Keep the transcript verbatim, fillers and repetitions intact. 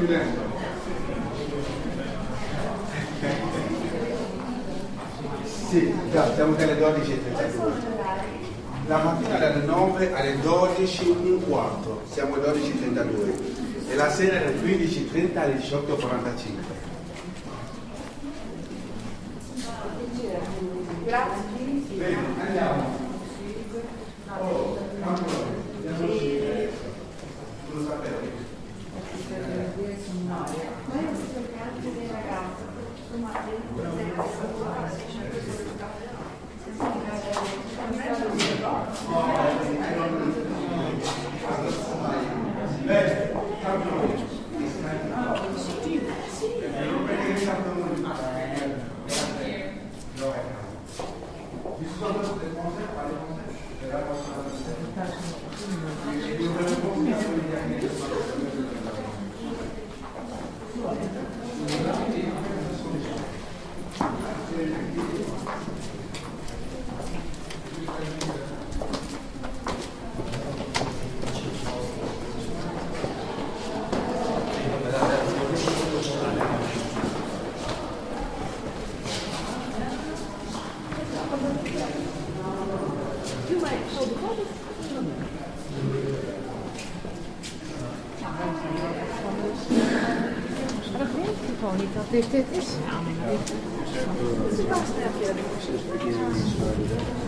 Sì, già, siamo alle dodici e trentadue. La mattina dalle nove alle dodici e un quarto, siamo alle dodici e trentadue. E la sera dalle quindici e trenta alle diciotto e quarantacinque. Grazie. Bene, andiamo. Oh, andiamo lo sapevo. Dit is. Ja, maar dit is.